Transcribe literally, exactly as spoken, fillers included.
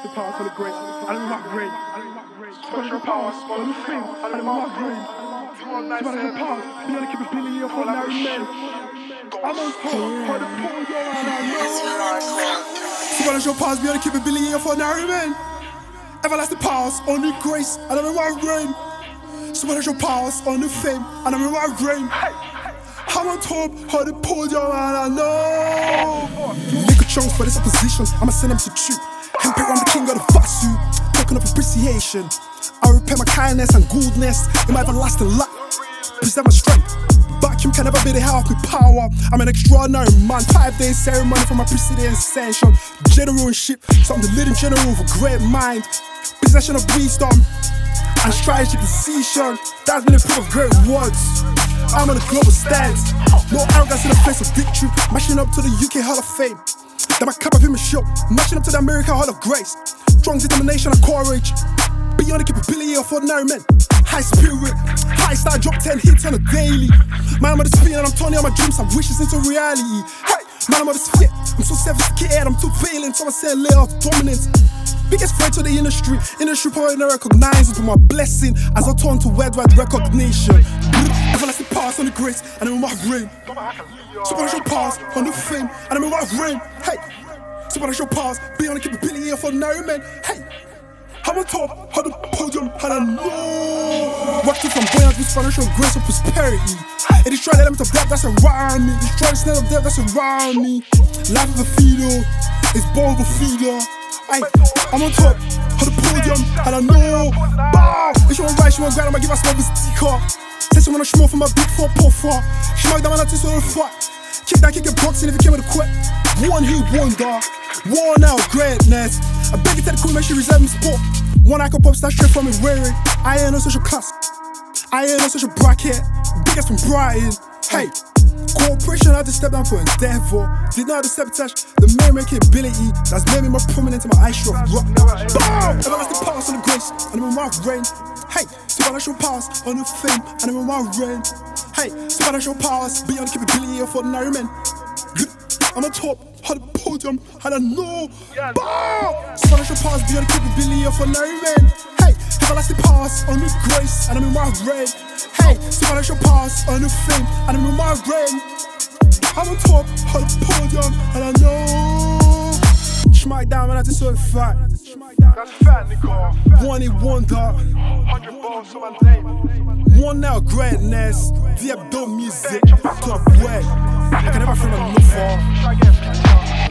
Everlasting powers on the great, and in my grave. Special powers on the fame, and in my grave. Special powers beyond the capability of ordinary men. I'm on top, for the poor, yo, and I know. Supernatural powers beyond the capability of ordinary men. Everlasting powers on the grace, and I'm in my reign. Supernatural powers on the fame, and I'm in my reign. I'm on top of the podium, and I know. Nigga chunks for this opposition, I'ma send them to treat. Handpick I'm the king of the vasu, token of appreciation. I repay my kindness and goodness in my everlasting life. Preserve my strength. Vacuum can never be the hell of me power. I'm an extraordinary man. Five days ceremony for my preceding ascension. Generalship, so I'm the leading general of a great mind. Possession of wisdom and strategic decision. That's been a proof of great words. I'm on a global stance. No arrogance in the face of victory. Mashing up to the U K Hall of Fame. Then my cup of him is show. Mashing up to the American Hall of Grace. Strong determination and courage. Beyond the capability of ordinary men. High spirit, high style, drop ten hits on a daily. Man, I'm on the spin and I'm turning all my dreams and wishes into reality. Hey, man, I'm on the spit. I'm so sophisticated, I'm too violent, so I say a layer of dominance. Biggest threat to the industry, industry probably not recognizing to my blessing as I turn to worldwide recognition. Everlasting powers on the grace, and I'm in my reign. Supernatural powers on the fame, and I'm in my reign. Hey, supernatural powers beyond the capability of ordinary men. Hey, I'm on top of the podium, and I know. Watching from buoyant with financial grace and prosperity. It destroys the elements of death that's around me. Destroy the snail of death that's around me. Life of a feeder is born of a feeder. Ay, I'm on top of the podium, and I know. Bow! If she want right, she want grind, I'ma give her some of a sticker. Says she wanna schmo from my big four puffer. She might down my notice on the fuck. Kick that, kick it boxing if you came with a quit. One hit wonder, worn out greatness. I beg you tell the queen, make she reserve me sport. One I can pop star straight from me wearing. I ain't no social class, I ain't no social bracket. Biggest from Brighton. Hey, cooperation had to step down for endeavor. Did not have the sabotage, the merrymaking ability that's made me more prominent in my eye shop. Boom! Everlasting powers on the grace, and I'm in my reign. Hey, supernatural powers on the fame, and I'm in my reign. Hey, supernatural powers beyond the capability of ordinary men. I'm on top of the podium, and I know. Boom! Supernatural powers beyond the capability of ordinary men. Hey, everlasting powers on the grace, and I'm in my reign. Hey, supernatural powers on the fame, and I'm in my reign. I'm on top of the podium, and I know. Schmack down, man, I just saw it fat. That's fat, Nicole. One hit wonder. Hundred balls on my name. One now greatness. The abdom music. Top way. I can never feel enough for.